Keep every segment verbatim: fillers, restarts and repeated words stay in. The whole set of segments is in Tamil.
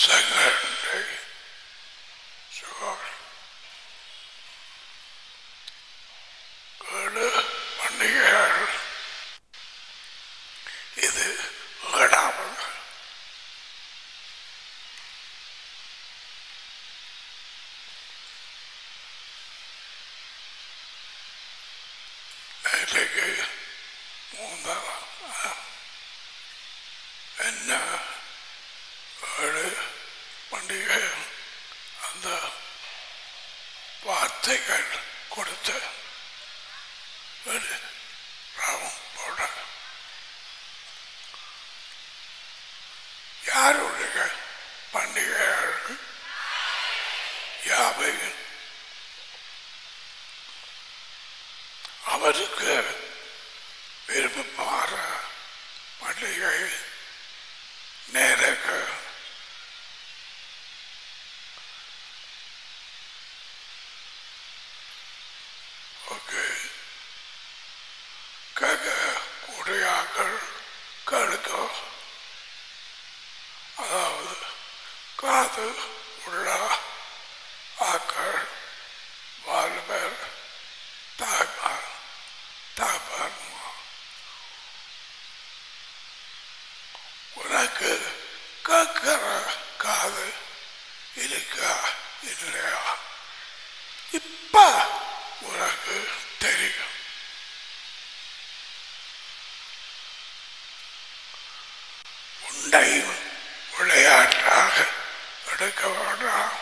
செகண்டை சுவர் ஏழு பண்டிகைகள். இது ஏழாவது. நேற்றைக்கு மூன்றாம் என்ன ஏழு பண்டிகை அந்த வார்த்தைகள் கொடுத்த ஏழு ராமம் போட யாருடைய பண்டிகைகள் யாவை அவருக்கு விருப்பமான பண்டிகை நேரக்கு ஓகே கேட்க கூடியாக்கள் கேளுக்கோ. அதாவது காது உள்ள ஆக்கள் வாழ்வர் தாய்மார் தாய்மார் உனக்கு கேட்கிற காது இருக்கா இல்லையா இப்ப உனக்கு தெரியும். உண்டையும் விளையாட்டாக எடுக்க வேண்டாம்.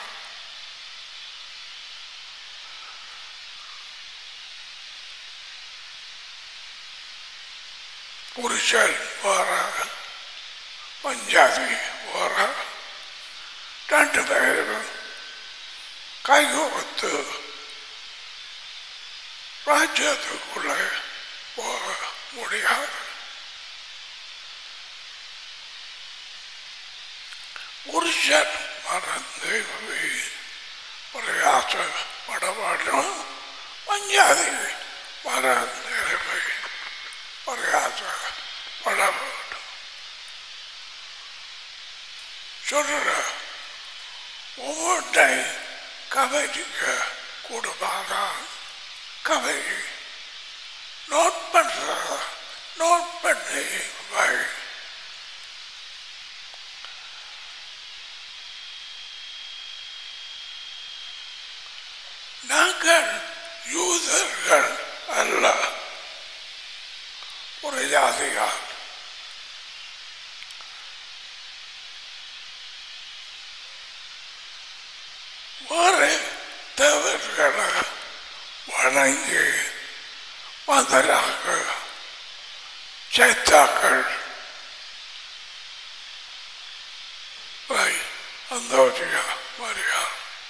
புருஷன் வர பஞ்சாபி வர ரெண்டு பேரும் கைகோர்த்து ராஜ்யத்துக்குள்ளே போக முடியாது. புருஷன் மறந்து பிரயாசப்பட வேண்டும். பஞ்சாபி மறந்து பிரயாசப்பட வேண்டும். சொல்ற ஒவ்வொன்றை கவனிக்க கூடுமாதான் கவனி நோட் பண்ற நோட் பண்ணி வை. நாங்கள் யூதர்கள் அல்ல, ஒரு ஜாதியார். வேறு தேவர்களை வணங்கி வந்தராக சேத்தாக்கள் அந்த மரியா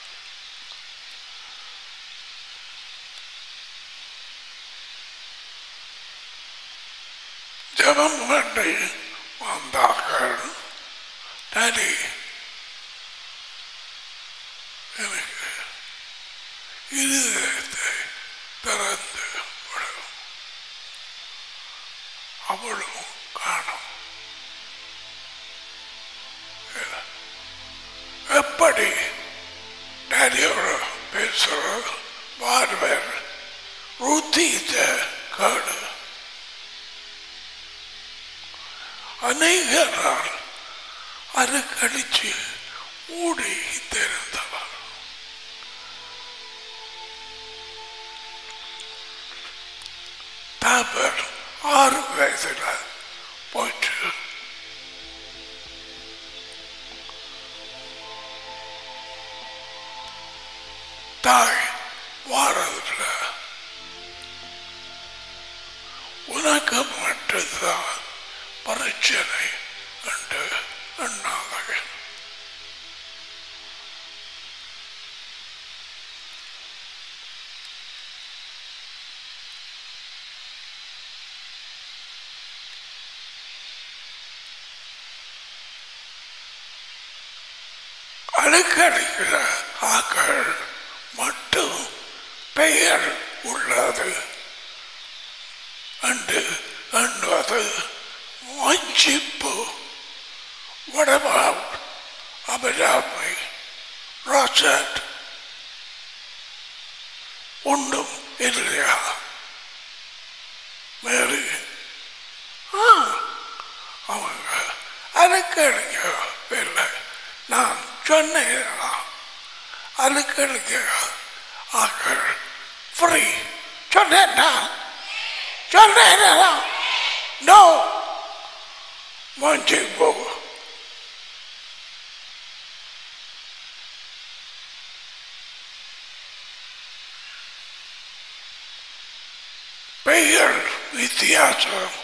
ஜபம் பண்ணி வந்தார்கள். டாடி எனக்கு இருதயத்தை திறந்து விடும். அவளும் காணும். எப்படி டாடியோட பேசுற பார்வர் ருத்தித்த காடு அநேகரால் அது கழிச்சு மூடி தெரிந்தவர். தாபர் ஆறு வயசுல போயிட்டு தாய் வாரதுல உனக்கு மட்டும்தான் பிரச்சனை என்று எண்ணாதக. அழுக்கடிக்கிற ஆக்கள் மட்டும் பெயர் உள்ளது என்று எண்ணுவது வஞ்சிப்பு. What about a Abirami Rajat ஒன்றும் இல்லையா மேரி ஆ அவங்க அழுக்கடிக்க இல்லை நான் சொன்னேன் அழுக்கடிக்க ஆக்கள் ஃப்ரீ சொன்னேன்னா சொன்னேன்னா நோ மஞ்சி போகும் பெயர் வித்தியாசம்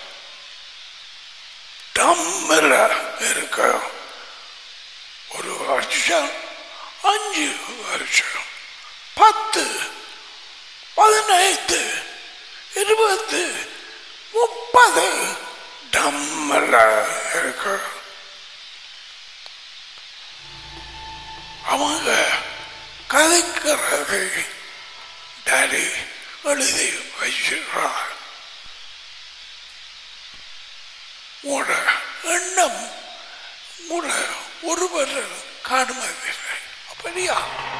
தம்மில் இருக்க ஒரு வருஷம் அஞ்சு வருஷம் பத்து பதினைந்து இருபது முப்பது தம்மில் இருக்க அவங்க கதைக்கிறது டாடி எழுதி வச்சிருக்கிறார் உட எண்ணம் உட ஒருவர் காணுவதில்லை அப்படியா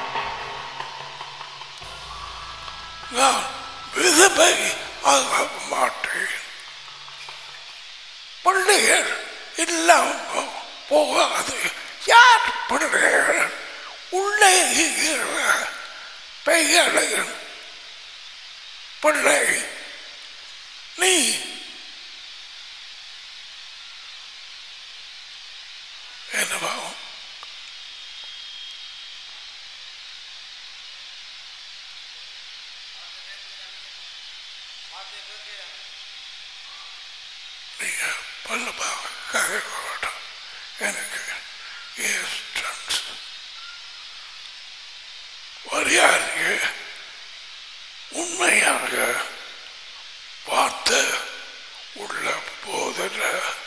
நான் விதவை ஆக மாட்டேன் பிள்ளைகள் இல்லாம போகாது யார் பிள்ளைகள் உள்ளே பெயர்கள் பிள்ளை நீ என்னவா நீங்க பல்லமாக கதைக்க வேண்டாம் எனக்கு வரியாருக்கு உண்மையாக பார்த்து உள்ள போதில்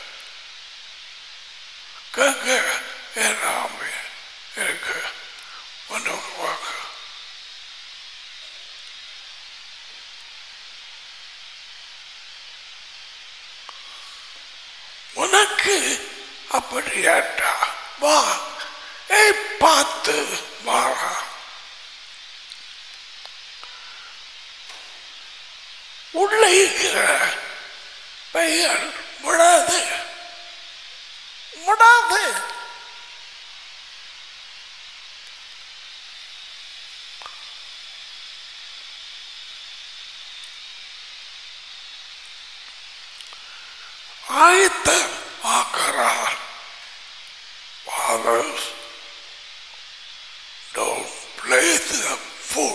கேட்க எல்லாமே எனக்கு மனோவாக உனக்கு அப்படியாட்டா வா ஏ பார்த்து வாரா உள்ளே இருக்கிற பெயர் விடாது விடாது ஆயத்த ஆக்கிறார் fathers don't play the fool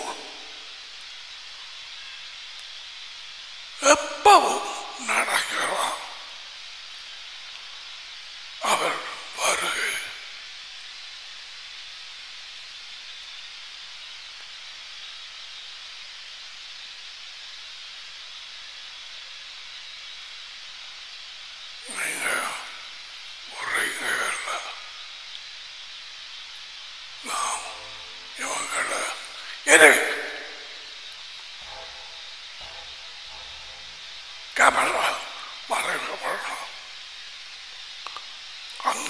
எப்பவும் நடக்கிறார் அவர் வருகை நீங்க உரைங்க நாம் இவங்களை எது கேமரா மறைக்கப்படணும் அங்க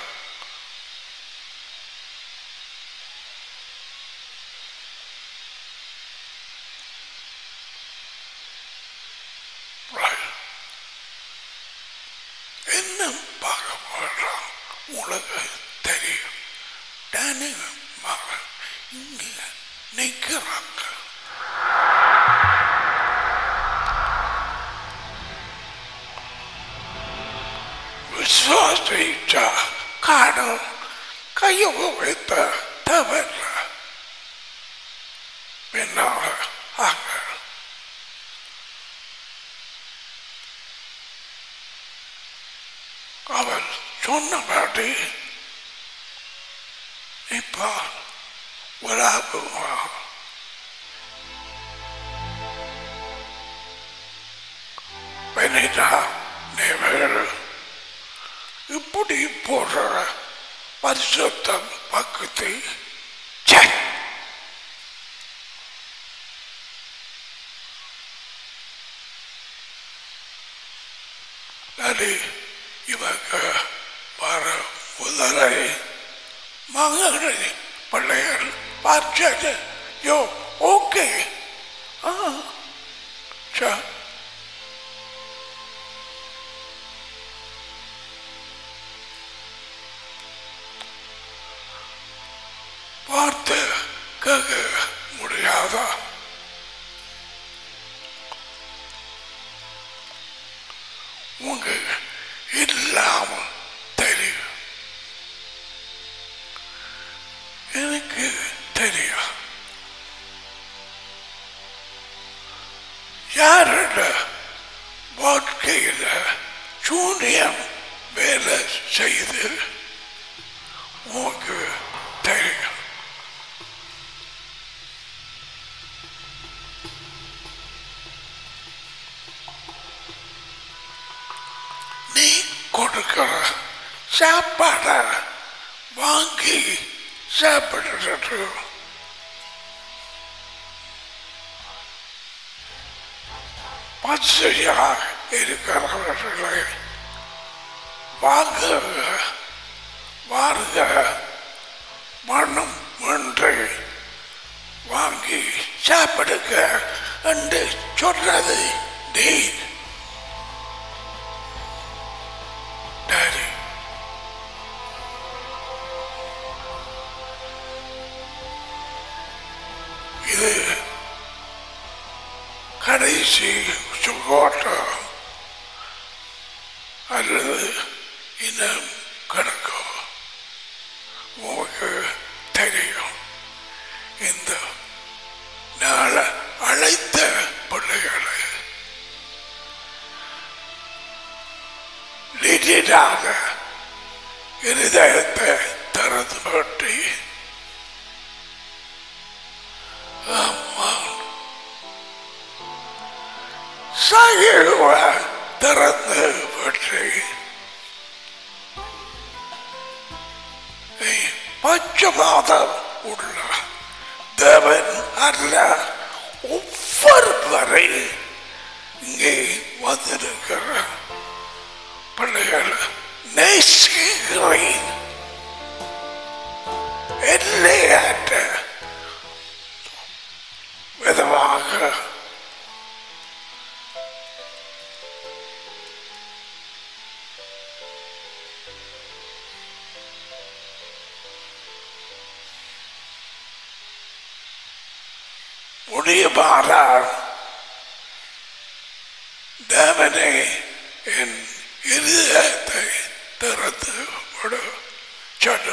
இன்னும் பார்க்க போடுறான் உனக்கு தெரியும் டானி மகன் இங்க நிற்கிறாங்க விசுவாசிச்சா காணும் கையை வைத்த தவற பின்னால ஆக அவன் சொன்னபடி இப்ப விழாவுவா பெனிதா நேவேறு இப்படி போடுற பரிசுத்தம் பக்கத்தை இவங்க வர முதலை மகனை பிள்ளைகள் பார்த்து யோ ஓகே ஆ ச வார்த்தை கேட்க முடியாதா? உங்க இல்லாம தெரியும், எனக்கு தெரியும். யாரோட வாழ்க்கையில சூனியம் வேலை செய்து உனக்கு தெரியும். நீ கொடுக்கிற சாப்பாட வாங்கி சாப்பிடுறது பச்சையா இருக்கிறவர்களை வாங்க வாருங்க மனம் ஒன்றை வாங்கி சாப்பிடுங்க என்று சொன்னது நீ. டாடி இது கடைசி சுகோட்டம் அல்லது இன்னும் கிடக்கும். உனக்கு தெரியும். இந்த நாளை அழைத்த பிள்ளைகளை நிதியாக இருதயத்தை திறந்து பற்றி சாகிடுவ திறந்து பற்றி பஞ்சபாதம் உள்ள தேவன் அல்ல ஒவ்வொருவரை இங்கே வந்திருக்கிற பிள்ளைகள் நேசிக்கிறேன். எல்லையற்ற விதமாக முடியமாறார். தேவனே என் இருதயத்தை திறந்து விடு சொல்லு.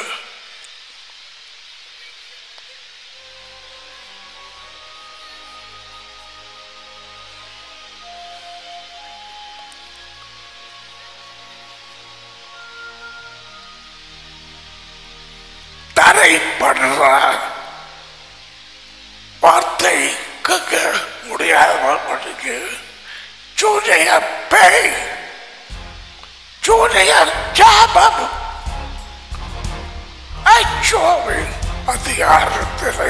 தரைப்படுற வார்த்தை கேட்க முடியாதவர்களுக்கு சூரிய பேய் சூரிய சாபம் அச்சோவின் அதிகாரத்திலே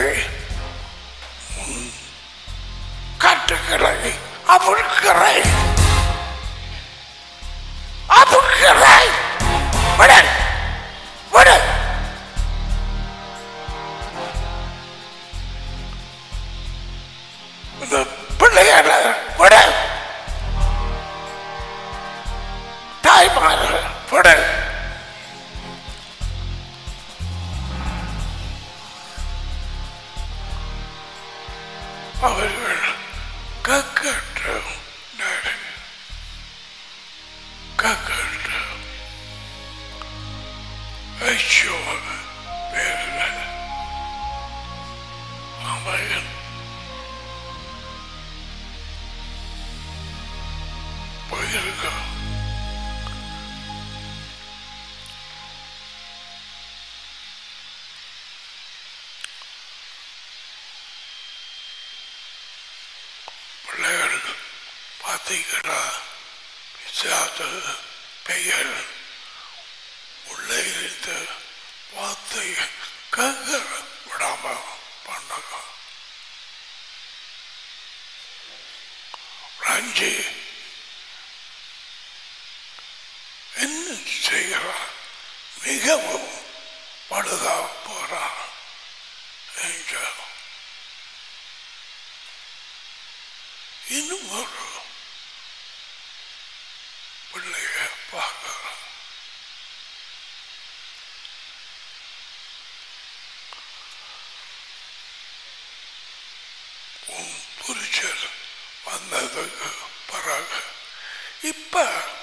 கட்டுகளை அவிழ்களை அவிழ்களை விட விட இந்த பிள்ளையார விட தாய்மார விட அவர்கள் கக்கட்டும் கக்கட்டும் ஐயோ பேரல அவன் போயிருக்க பிள்ளைகள் பார்த்தீங்களா? பிசாசு பெயர் உள்ளே இருந்து வார்த்தை கேட்க விடாம பண்ணாங்க. ரஞ்சி என்ன செய்கிறார்? மிகவும் பழுதா போறான். எங்க இன்னும் ஒரு பிள்ளைய பார்க்கிறோம். உன் புரிச்சல் வந்ததுக்கு பிறகு இப்ப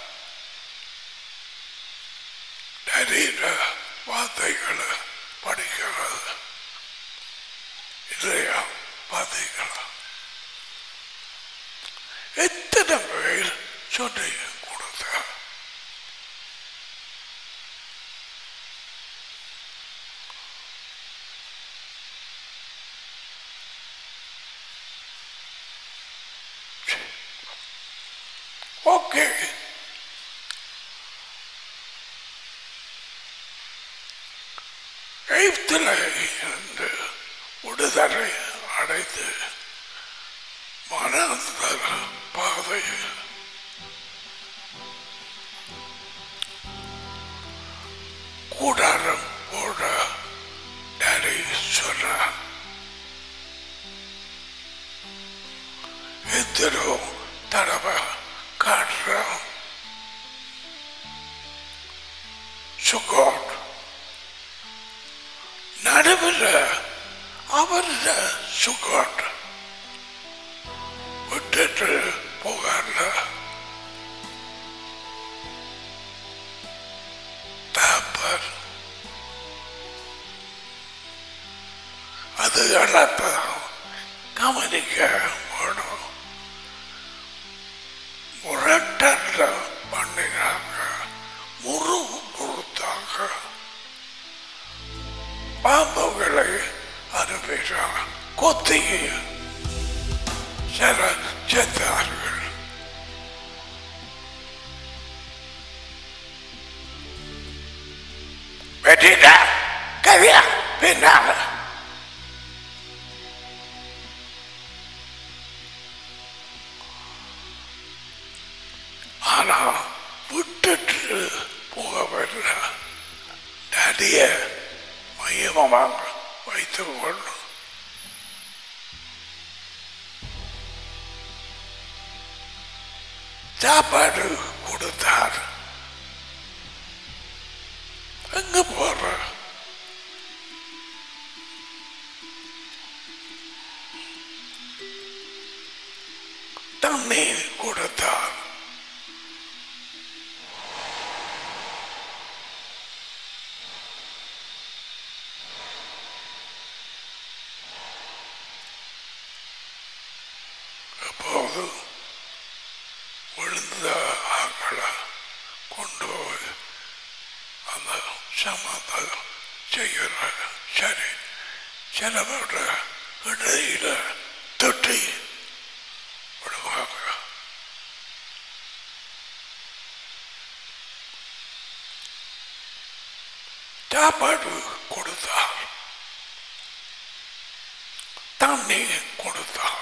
நிறைய வார்த்தைகளை படிக்கிறது இல்லையா? பார்த்தீங்களா? எத்தனை பேர் சொல்லி கொடுத்த ஓகே. எய்த்தில் இருந்து விடுதலை அடைத்து மனதர பாதை கூடாரம் போட டாடி சொன்ன எத்தனோ தடவை காட்டுறோம். சுகோட் நடுவில் அவர சுகோட் விட்டுட்டு போகல. தாப்பர் அது எல்லாத்தையும் கவனிக்க வேணும். முரட்டல்ல பண்ணினாங்க, முரு கொடுத்தாங்க, பாம்புகளை அனுப்பினாங்க, கொத்தி சில செத்தார்கள். வெட்டினா கவியா பின்னால ஆனா விட்டுட்டு போகவில்லை. நதிய மையமாக வைத்துக் கொள்ளும். சாப்பாடு கொடுத்தார். எங்க போற? தண்ணீர் கொடுத்தார். அப்போது விழுந்த ஆக்களை கொண்டு போய் அந்த சமாதானம் செய்கிற சரி சிலவோட இடையில தொட்டி விடுவாங்க. சாப்பாடு கொடுத்தார், தண்ணி கொடுத்தார்.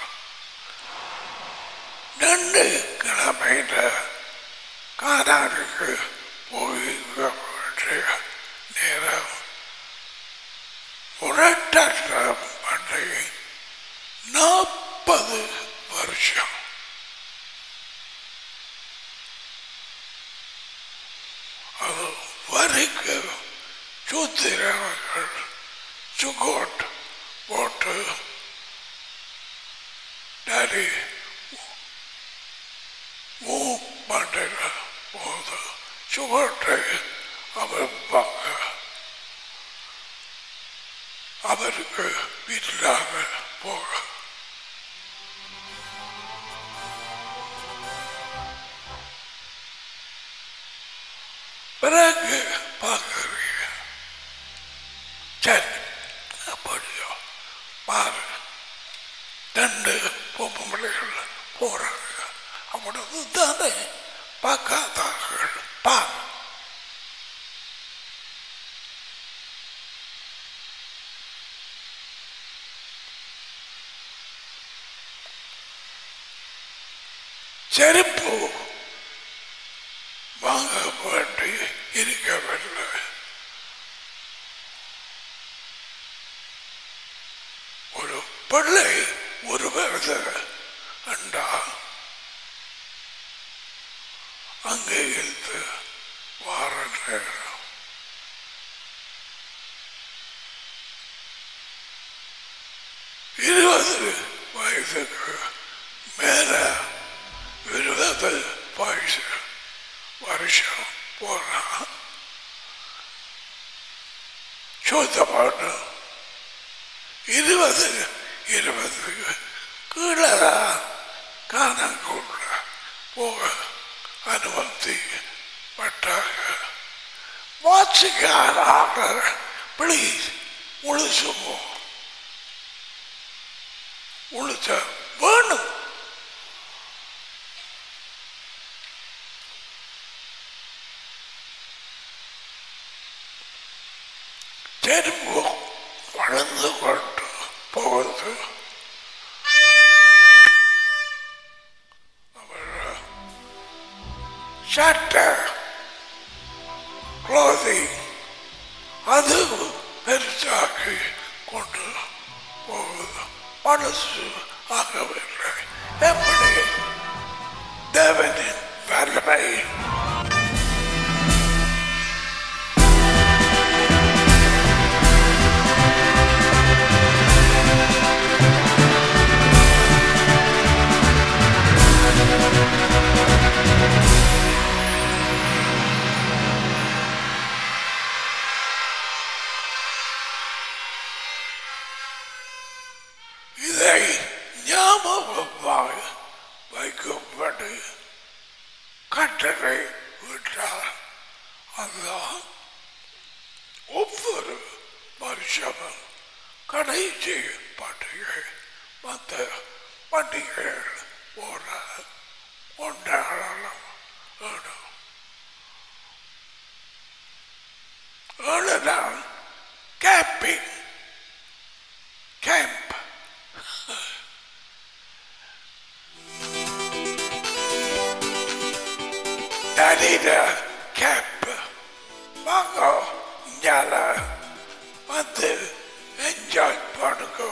ரெண்டு கிழமையில காதாருக்கு போய் வேண்டிய நேரம் உரட்ட பண்ணி நாற்பது வருஷம் அது வரைக்கும் சூத்திரர்கள் சுகோட் போட்டு டாடி மூவ் பண்ணுற போது சுகோட்டை அமைப்பாங்க. அவருக்கு வீட்டிலாக போக பிறகு பார்க்குறீங்க. சரி அப்படியோ பாரு, ரெண்டு பொம்பளைகள் போறாங்க. அவ்வளவு தானே பார்க்காதார்கள். பார், செருப்பு வாங்க வேண்டி இருக்கவில்லை. பிள்ளை ஒரு வருது அண்டா அங்கே இருந்து வார நேரம் இருபது வயதுக்கு மேல இருபது வயசு வருஷம் போனா சுத்தப்பாடு இருபது இருபது கீழே காணக்கூட போக அனுமதி பட்டாங்க. வாட்சிக்கார பிளீஸ் முழுசுமோ முழுச வேணும். தெரும்பு வளர்ந்து கொண்டு போவது சட்டை குளோதிங் அது பெருசாக்கி கொண்டு போவது மனசு ஆகவில்லை. எப்படி தேவனின் வல்லமை இதை ஞாபகமாக வைக்கும்படி கட்டளை விட்டார். அதுதான் ஒவ்வொரு வருஷமும் கடைசி பண்டிகை மற்ற பண்டிகைகள் போல கொண்டாடலாம். ஏழு நாள் camping camp Dalida Camp Mango Nyala வந்து என்ஜாய் பண்ணுங்க.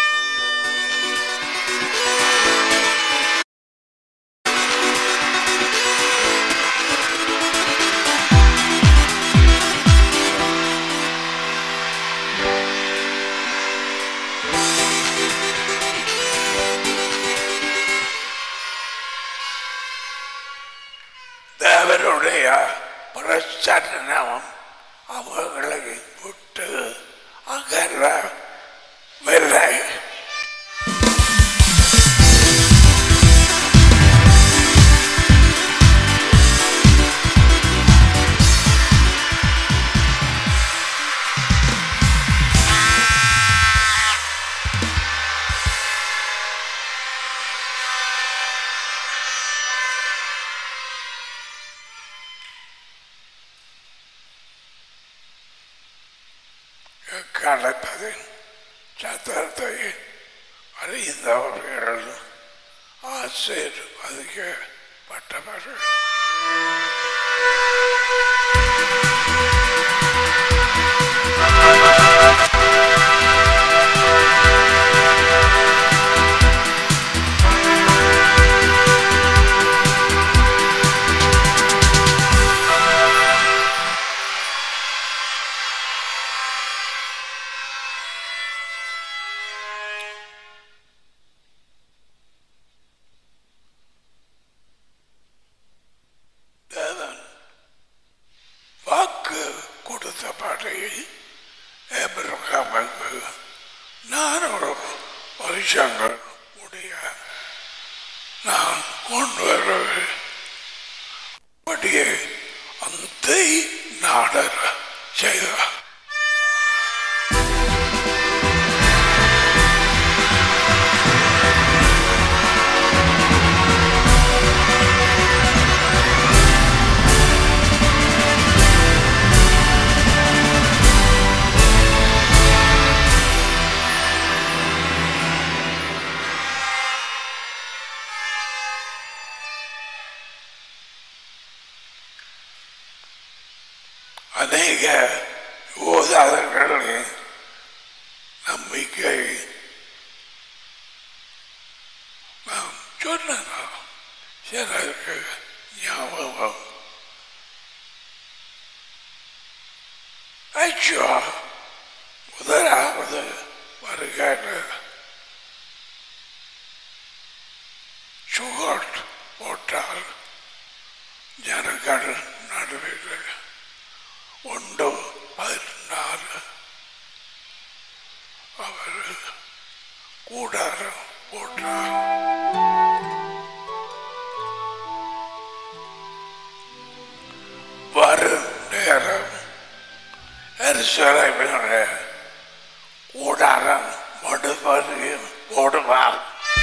தேவனுடைய பிரசன்னம் அவர்களை விட்டு அகலவில்லை. காலத்தின் சத்தத்தை அறிந்தவர்கள் ஆசீர்வதிக்கப்பட்டவர்கள். தேவன் வாக்கு கொடுத்தபடி ஆபிரகாமுக்கு நானூறு வருஷங்கள் முடிய நான் கொண்டு வருவேன். அப்படியே அந்த நாடர் செய்தார். அநேக யோதாதர்களின் நம்பிக்கை சொன்னா சிலருக்கு ஞாபகம் ஐயோ முதலாவது வருகையில் சுகர் போட்டால் ஜனங்கள் நடுவில் ஒன்று பதினாறு அவர் கூடாரம் போட்டார். வரும் நேரம் எரிசலைவினுடைய கூடாரம் மடுபடியும் போடுவார்.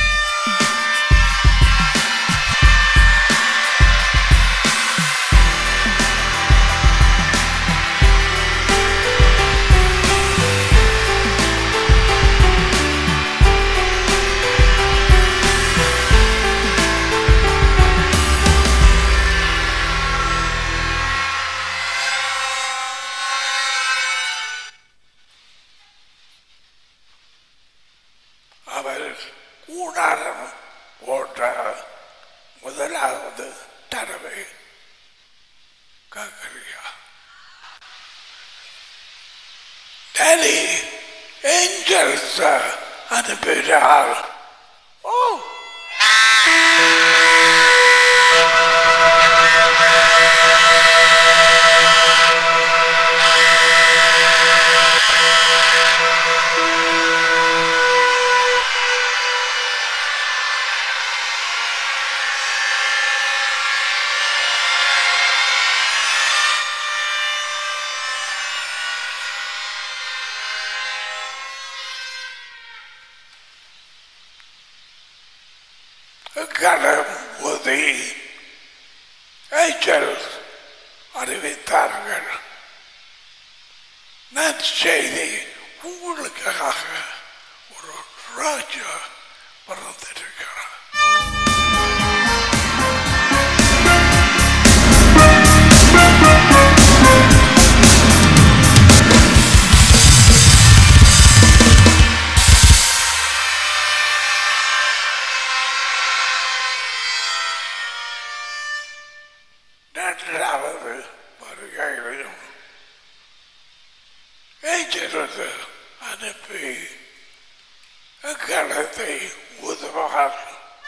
கூடாரம் போட்ட முதலாவது தடவை கேட்கறியா? டேடி ஏஞ்சல்ஸ் அனுப்பினார். ஓ கடம் உதவி ஏஞ்சல்ஸ் அறிவித்தார்கள். நற்செய்தி உங்களுக்காக ஒரு ராஜா பிறந்திருக்கிறார். இரண்டாவது வருகையிலும் ஏஞ்சல்ஸ் அனுப்பி கடத்தை உதவார்.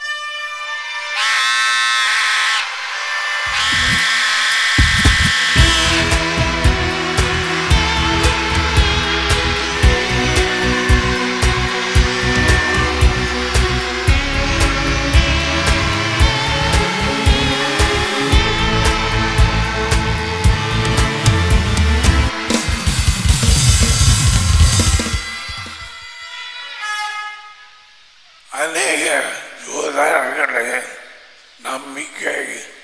அநேக யூதர்களின் நம்பிக்கை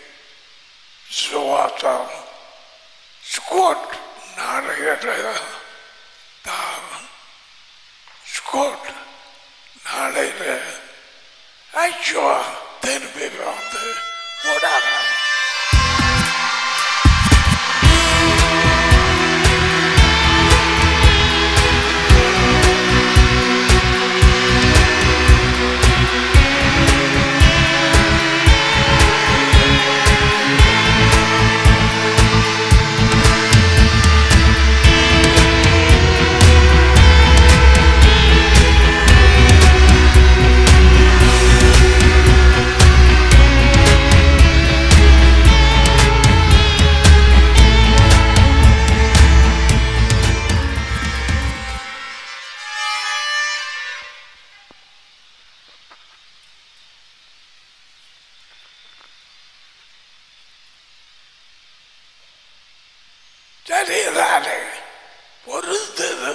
சுவாசம் ஸ்கோட் நாளையில் தான் ஸ்கோட் நாளையில் ஐயோ திரும்பி வந்து போடாத. சரிதானே பொருந்தது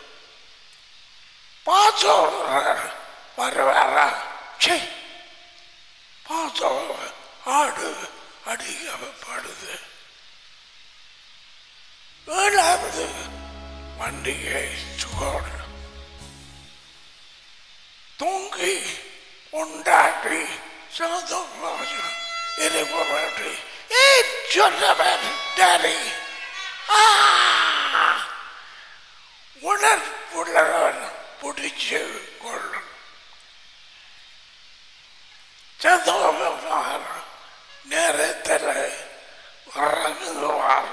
பாசோர வருவாரா? பாசோ ஆடு அடிக்கப்படுது. ஏழாவது பண்டிகை சுகோடு தூங்கி உண்டாட்டி சந்தோஷம் இருப்பவர்களை சொன்னவர் டாடி உணர்வுள்ளவன் பிடிச்சு கொள்ளும். சந்த மரத்தில் இறங்குவார்.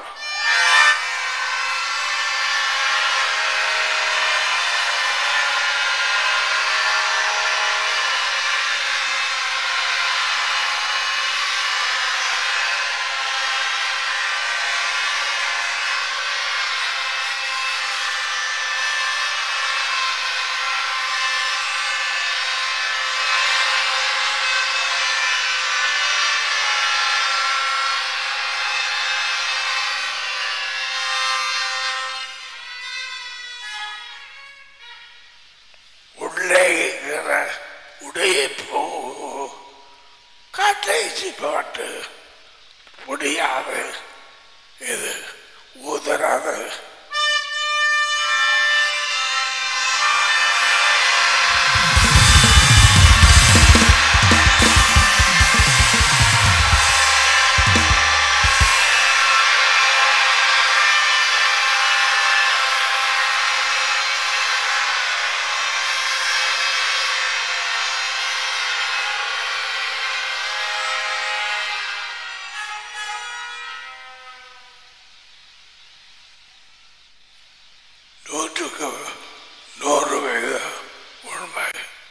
உடையப்போ காட்டேசி பாட்டு முடியாது, இது ஊதராது. நூற்றுக்கு நூறு வீத உண்மை.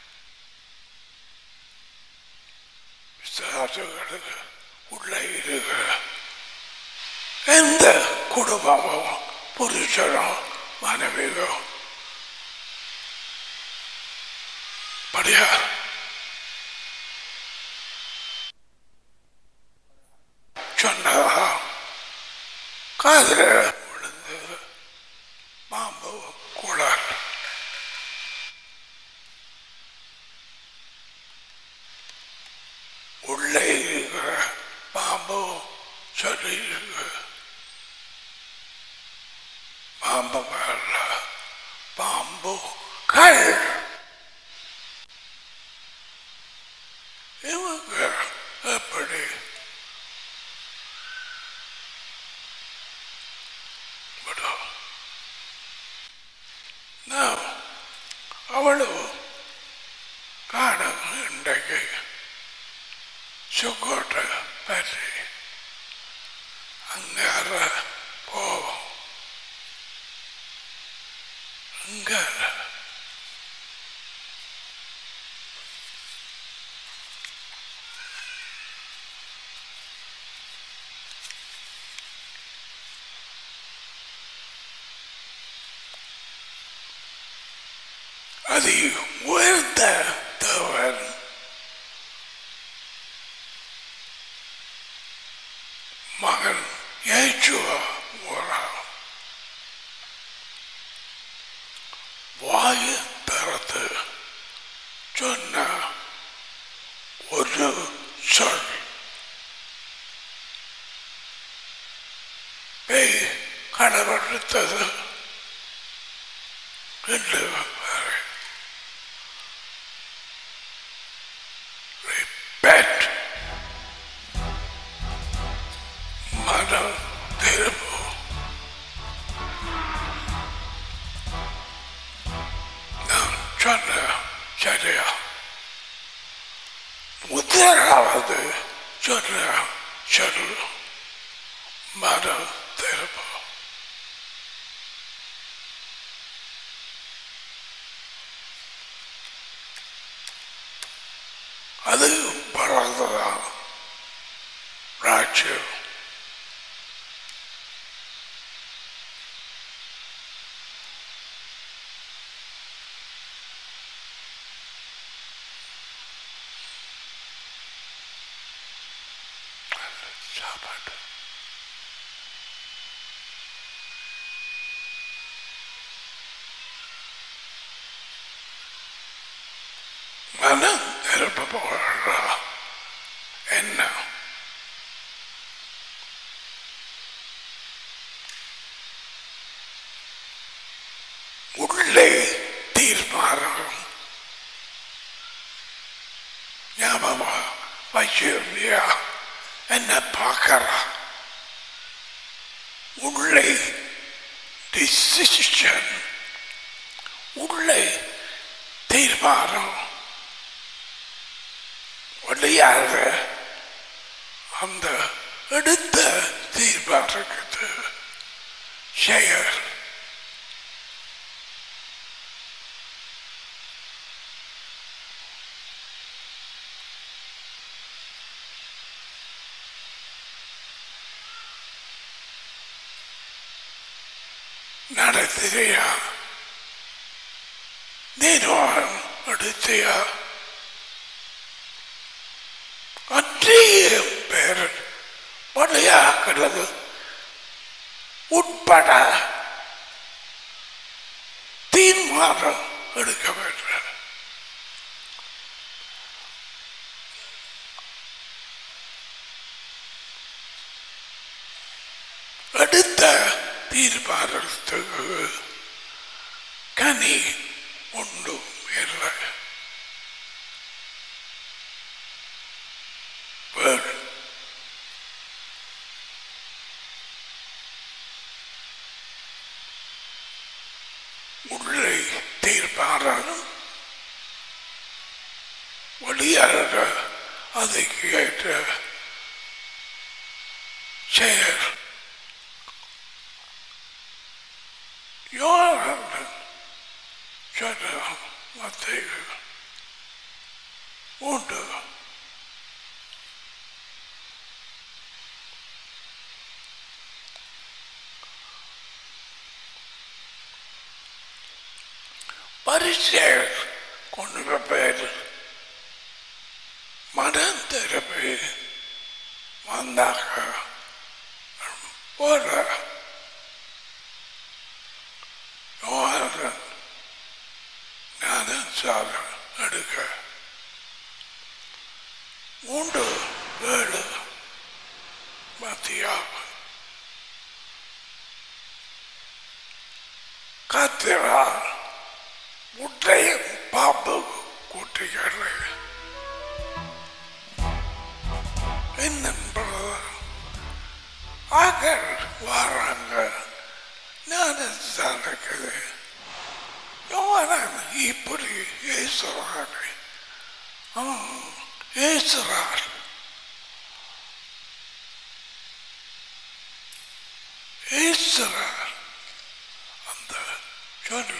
சாத்துகளுக்கு உள்ளே இருக்க எந்த குடும்பமும் புருஷனோ மனைவியோ படியா சொன்னதா காதல விழுந்து பாம்பு குளார். உள்ளே இருக்கிற பாம்பு சொல்லி இருக்கு. பாம்பு மேல பாம்பு கல். இவங்க எப்படி அவளு காணும் இன்றைக்கு சுக்கோட்டை பற்றி அங்கார போவோம். அங்கார அது உயர்ந்த தேவன் மகன் ஏச்சுவா வாயு திறந்து சொன்ன ஒரு சொல் பேய் கடவுடுத்தது என்று repent. மனம் திரும்பும். நான் சொன்ன சரியா? முதலாவது சொன்ன சொல் மனம் திரும்பும். அது பறந்துதான் ராஜ்யம். சாப்பாடு மனம் திரும்ப போகிறா என்ன? உள்ளே தீர்மானம் ஞாபகமா வச்சிருந்தியா? என்ன பார்க்கறா? உள்ளே டிசிஷன், உள்ளே தீர்மானம் ஒளியாக அந்த எடுத்த தீர்மானத்துக்கு செயல் நடத்தியா தீர்மானம் எடுத்தியா அன்றைய பேர் பலியாகிறது உட்பட தீர்மானம் எடுக்க வேண்டும். எடுத்த தீர்மானத்துக்கு கனி ஒன்றும் இல்லை. உள்ளே தீர்மானம் வெளியாக அதை கேட்ட செயல் யோகன் சொன்ன மத்தியில் உண்டு. பரிசேர் கொண்டு பேர் மனம் திருப்பி வந்தாங்க. போற யோகன் ஞானம் சார எடுக்க மூன்று ஏழு மத்தியாக காத்திரார் முட்டையும் பாம்பு கூட்டிகளை என்னென்பது ஆக்கள் வராங்க. ஞானம் சார்க்குது யோவான் இப்படி ஏசுறாங்க. ஏசுறார் ஏசுறார் அந்த சொல்லு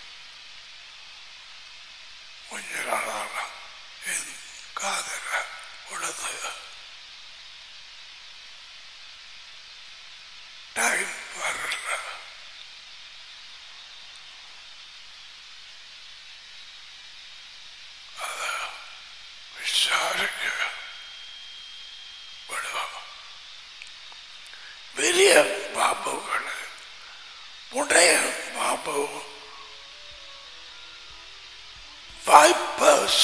கொஞ்ச நாளாக என் காதல உழுது. டைம் வரல. அத விசாரிக்க விடுவோம். பெரிய பாம்புகள் உடைய பாம்பு vipers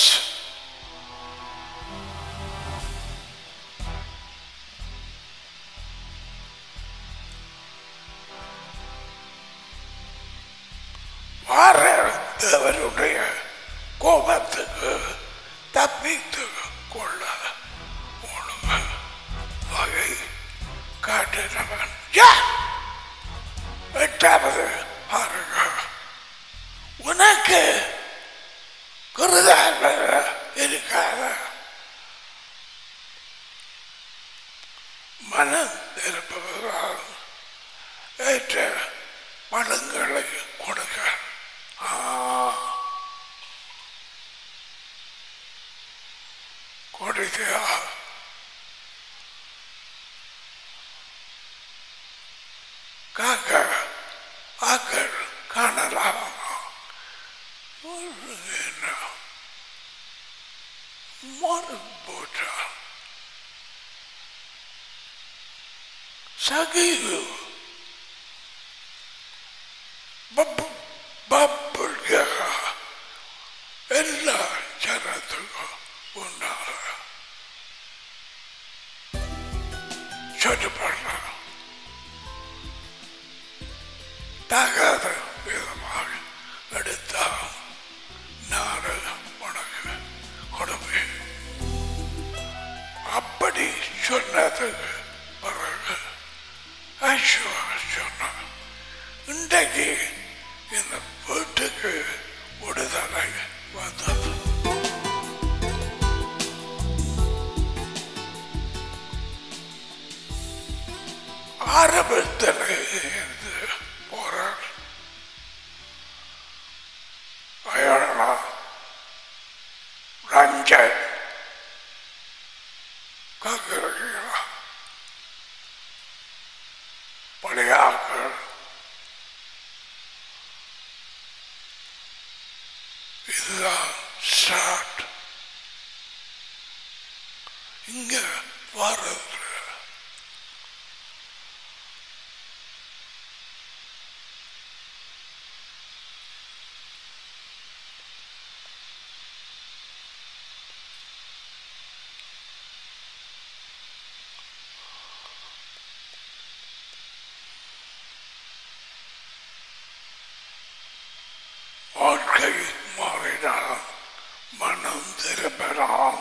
வார தேவனுடைய கோபத்துக்கு தப்பித்து கொள்ள ஒழுங்கு வகை காட்டினவன் எட்டாவது பாருங்க. உனக்கு குருதாக இருக்காத மனம் இருப்பவரால் ஏற்ற பழங்களை கொடுக்க. கொடுத்தியா காக்க ஆக்கள் காணலாம். போட்டா சகிவு எல்லா ஜனத்துக்கும் உண்டாக சொல்லப்படுற தகாத விதமாக எடுத்தால் நாடு உனக்கு கொடுமை. அப்படி சொன்னதுக்கு பிறகு ஐஸ்வா சொன்ன இன்றைக்கு இந்த வீட்டுக்கு விடுதலை வந்தது. ஆபத்தில் இருந்து போறார். அயனா ரஞ்சன் கக்கிறீங்களா பழையாக்கள் இதுதான் ஸ்டார்ட். இங்க வர்றது வாழ்க்கை மாறினால் மனம் திரும்பலாம்.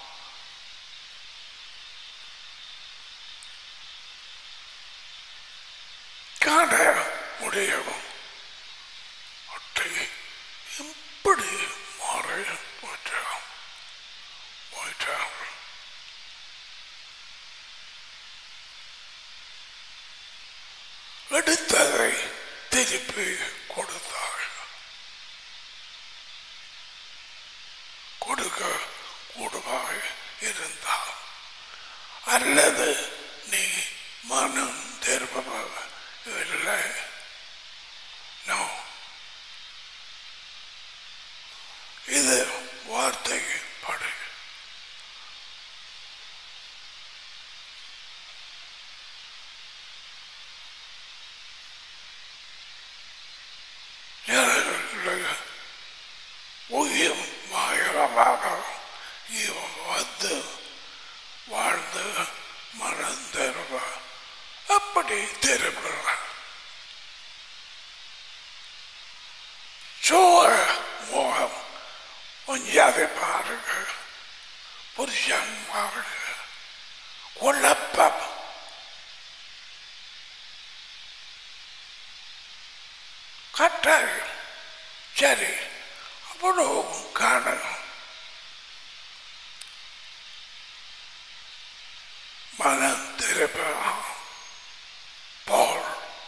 காண முடியும். அட்டை எப்படி மாறி போயிட்டான் போயிட்டான். எடுத்ததை திருப்பி கொடுத்தாள். கொடுக்க கூடுவாய் இருந்தால் அல்லது நீ மனம் திரும்பவில்லை. நோ, இது வார்த்தை படி. உயிர் மாயமாக இவன் வந்து வாழ்ந்து மனம் திரும்ப அப்படி திரும்புகிறான். சோழ முகம் கொஞ்சாதை பாருங்க. புருஷன் பாருங்க. குழப்பம். கட்டாயம். சரி, அவ்வளோ காணணும். மனம் திருப்பலாம். போல்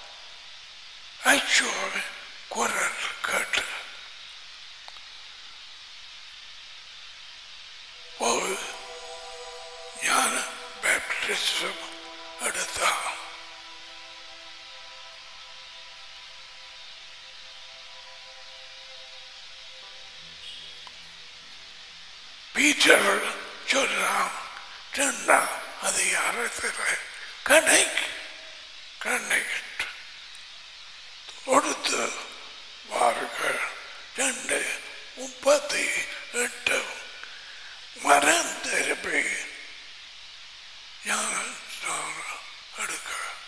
ஐச்சோர் குரல் கேட்டு ஒரு ஞான பேப்டிசம் எடுத்தான். பீட்டர் சொன்னான், ரெண்டாம் அதிகாரத்தில் கணக்கு கணக்கிட்டு கொடுத்து வாருங்கள். ரெண்டு முப்பத்தி எட்டு மரம் திருப்பி ஞான எடுக்க.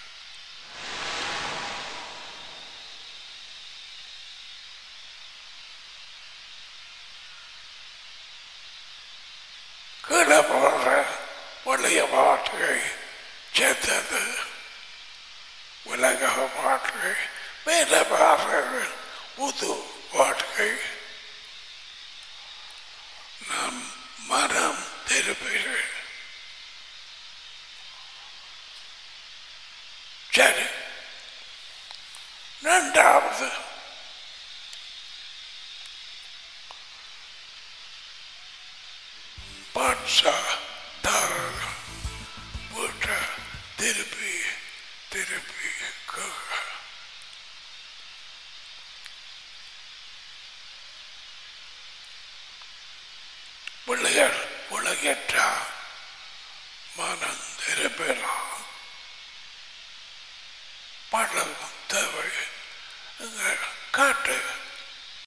கீழே போடுற பழைய பாட்டுகை சேர்த்தது உலக பாட்டுகை, மேலே பாடுறது புது பாட்டுகை. நம் மனம் திருப்பி சரி. ரெண்டாவது பாட்சா தாரக வீட்டை திருப்பி திருப்பி கேட்க. பிள்ளைகள் உலகற்றா மனம் திருப்பலாம். படம் தேவை. காட்டு